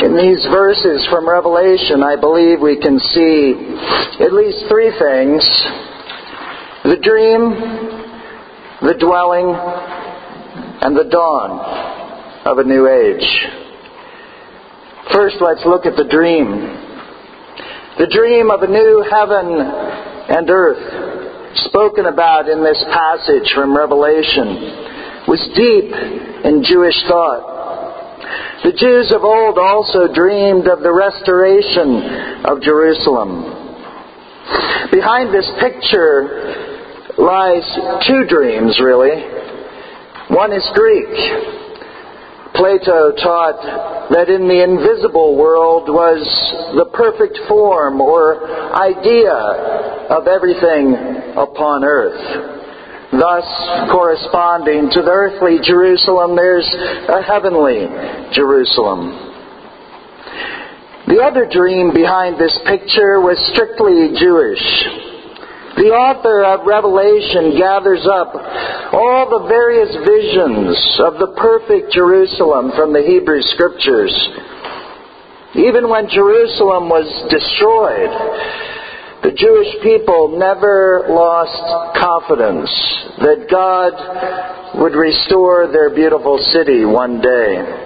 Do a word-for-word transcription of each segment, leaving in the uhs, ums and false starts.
In these verses from Revelation, I believe we can see at least three things: the dream, the dwelling, and the dawn of a new age. First, let's look at the dream. The dream of a new heaven and earth, spoken about in this passage from Revelation, was deep in Jewish thought. The Jews of old also dreamed of the restoration of Jerusalem. Behind this picture lies two dreams, really. One is Greek. Plato taught that in the invisible world was the perfect form or idea of everything upon earth. Thus, corresponding to the earthly Jerusalem, there's a heavenly Jerusalem. The other dream behind this picture was strictly Jewish. The author of Revelation gathers up all the various visions of the perfect Jerusalem from the Hebrew Scriptures. Even when Jerusalem was destroyed, the Jewish people never lost confidence that God would restore their beautiful city one day.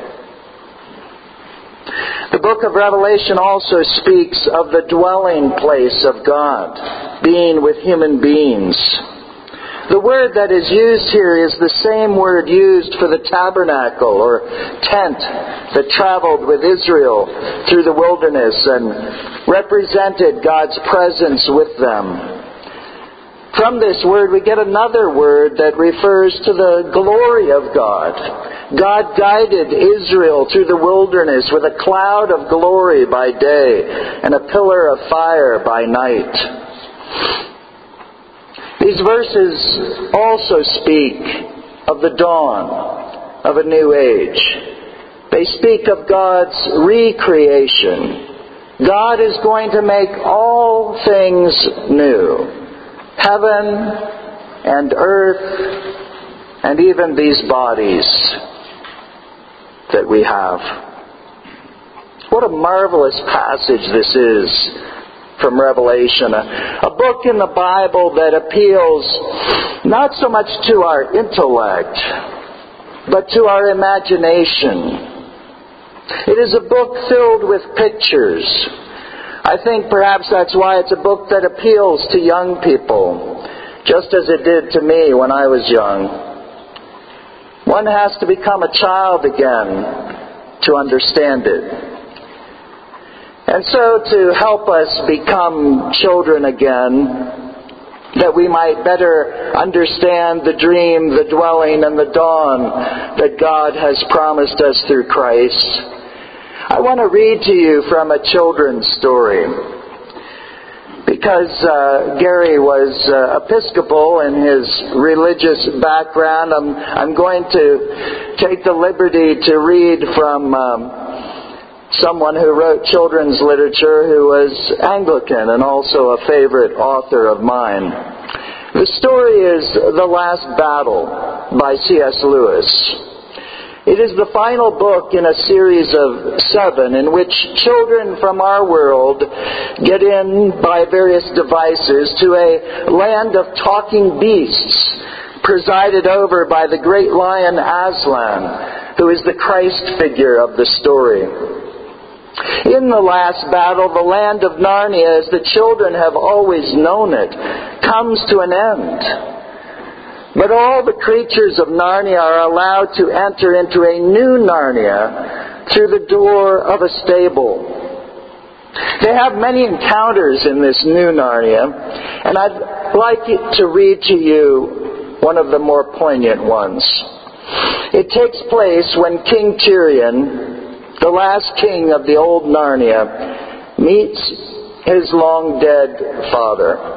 The book of Revelation also speaks of the dwelling place of God, being with human beings. The word that is used here is the same word used for the tabernacle or tent that traveled with Israel through the wilderness and represented God's presence with them. From this word we get another word that refers to the glory of God. God guided Israel through the wilderness with a cloud of glory by day and a pillar of fire by night. These verses also speak of the dawn of a new age. They speak of God's recreation. God is going to make all things new. Heaven and earth and even these bodies that we have. What a marvelous passage this is from Revelation. A, a book in the Bible that appeals not so much to our intellect, but to our imagination. It is a book filled with pictures. I think perhaps that's why it's a book that appeals to young people, just as it did to me when I was young. One has to become a child again to understand it. And so to help us become children again, that we might better understand the dream, the dwelling, and the dawn that God has promised us through Christ, I want to read to you from a children's story. Because uh, Gary was uh, Episcopal in his religious background, I'm, I'm going to take the liberty to read from um, someone who wrote children's literature who was Anglican and also a favorite author of mine. The story is The Last Battle by C S Lewis. It is the final book in a series of seven in which children from our world get in by various devices to a land of talking beasts presided over by the great lion Aslan, who is the Christ figure of the story. In the last battle, the land of Narnia, as the children have always known it, comes to an end. But all the creatures of Narnia are allowed to enter into a new Narnia through the door of a stable. They have many encounters in this new Narnia, and I'd like to read to you one of the more poignant ones. It takes place when King Tirian, the last king of the old Narnia, meets his long-dead father.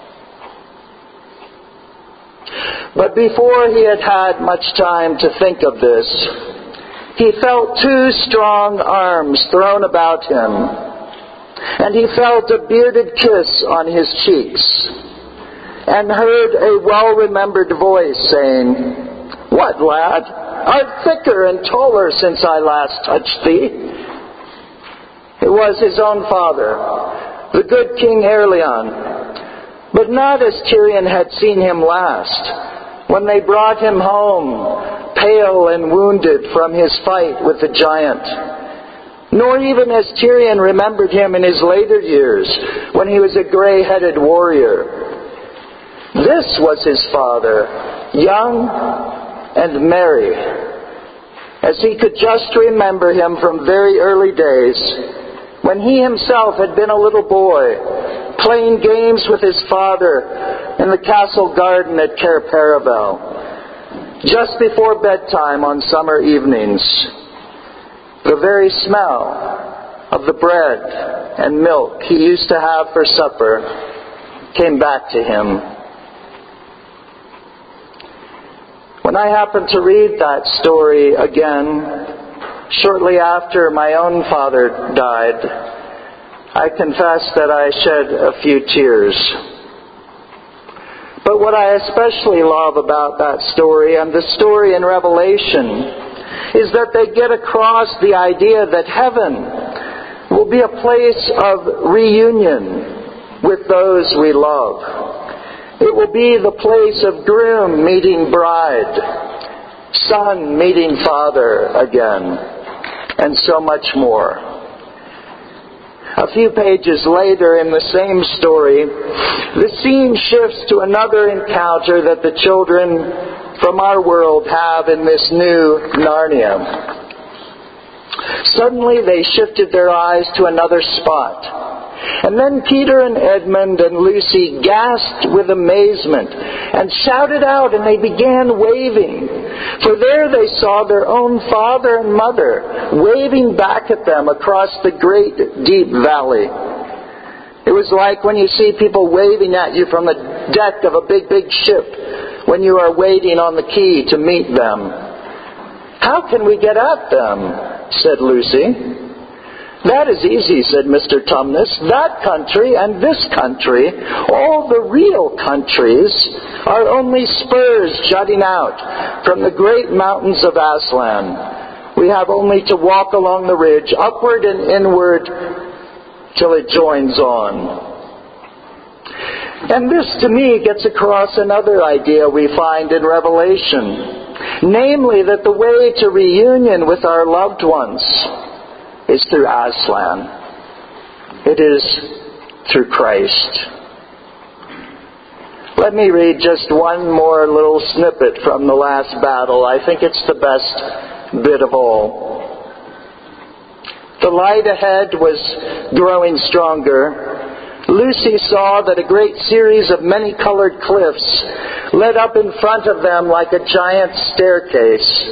But before he had had much time to think of this, he felt two strong arms thrown about him, and he felt a bearded kiss on his cheeks, and heard a well-remembered voice saying, "What, lad? Art thicker and taller since I last touched thee?" It was his own father, the good King Aurelian, but not as Tirian had seen him last, when they brought him home, pale and wounded from his fight with the giant. Nor even as Tirian remembered him in his later years, when he was a gray-headed warrior. This was his father, young and merry, as he could just remember him from very early days, when he himself had been a little boy, playing games with his father in the castle garden at Cair Paravel, just before bedtime on summer evenings. The very smell of the bread and milk he used to have for supper came back to him. When I happened to read that story again, shortly after my own father died, I confess that I shed a few tears. But what I especially love about that story and the story in Revelation is that they get across the idea that heaven will be a place of reunion with those we love. It will be the place of groom meeting bride, son meeting father again, and so much more. A few pages later in the same story, the scene shifts to another encounter that the children from our world have in this new Narnia. Suddenly they shifted their eyes to another spot. And then Peter and Edmund and Lucy gasped with amazement and shouted out, and they began waving. For there they saw their own father and mother waving back at them across the great deep valley. It was like when you see people waving at you from the deck of a big, big ship when you are waiting on the quay to meet them. "How can we get at them?" said Lucy. "That is easy," said Mister Tumnus. "That country and this country, all the real countries, are only spurs jutting out from the great mountains of Aslan. We have only to walk along the ridge, upward and inward, till it joins on." And this, to me, gets across another idea we find in Revelation, namely that the way to reunion with our loved ones is through Aslan. It is through Christ. Let me read just one more little snippet from the last battle. I think it's the best bit of all. The light ahead was growing stronger. Lucy saw that a great series of many-colored cliffs led up in front of them like a giant staircase.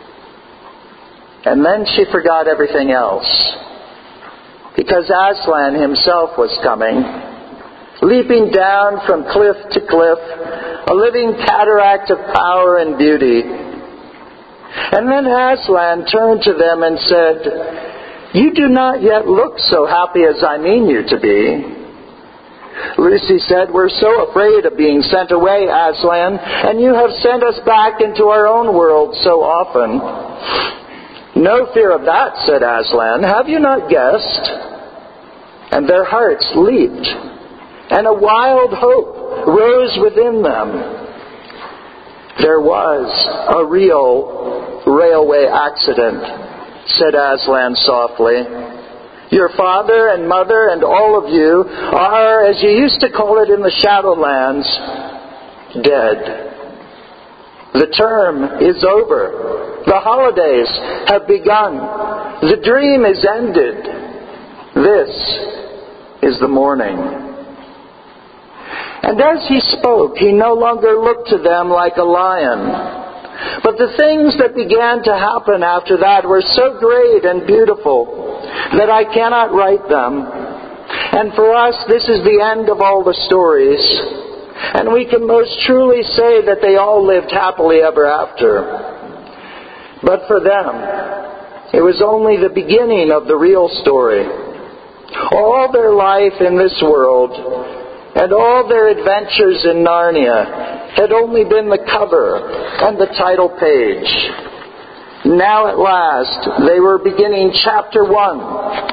And then she forgot everything else, because Aslan himself was coming, leaping down from cliff to cliff, a living cataract of power and beauty. And then Aslan turned to them and said, "You do not yet look so happy as I mean you to be." Lucy said, "We're so afraid of being sent away, Aslan, and you have sent us back into our own world so often." "No fear of that," said Aslan. "Have you not guessed?" And their hearts leaped, and a wild hope rose within them. "There was a real railway accident," said Aslan softly. "Your father and mother and all of you are, as you used to call it in the Shadowlands, dead. The term is over. The holidays have begun. The dream is ended. This is the morning." And as he spoke, he no longer looked to them like a lion. But the things that began to happen after that were so great and beautiful that I cannot write them. And for us, this is the end of all the stories. And we can most truly say that they all lived happily ever after. But for them, it was only the beginning of the real story. All their life in this world and all their adventures in Narnia had only been the cover and the title page. Now at last, they were beginning chapter one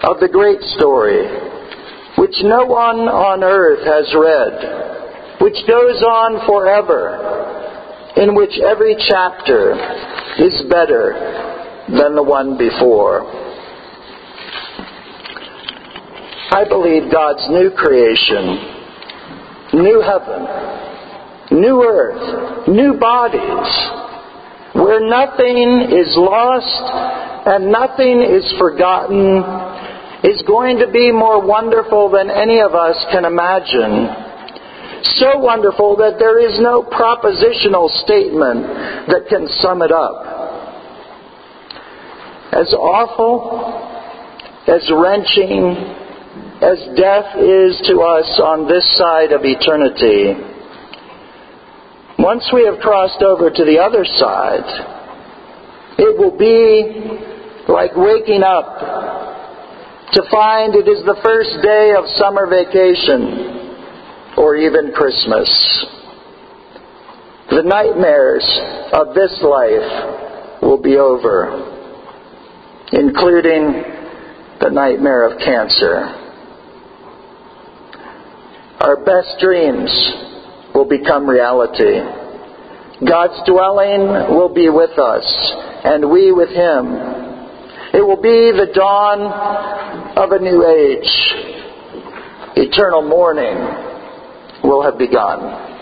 of the great story, which no one on earth has read, which goes on forever, in which every chapter is better than the one before. I believe God's new creation, new heaven, new earth, new bodies, where nothing is lost and nothing is forgotten, is going to be more wonderful than any of us can imagine. So wonderful that there is no propositional statement that can sum it up. As awful, as wrenching, as death is to us on this side of eternity, once we have crossed over to the other side, it will be like waking up to find it is the first day of summer vacation or even Christmas. The nightmares of this life will be over, including the nightmare of cancer. Our best dreams will become reality. God's dwelling will be with us, and we with Him. It will be the dawn of a new age. Eternal morning will have begun.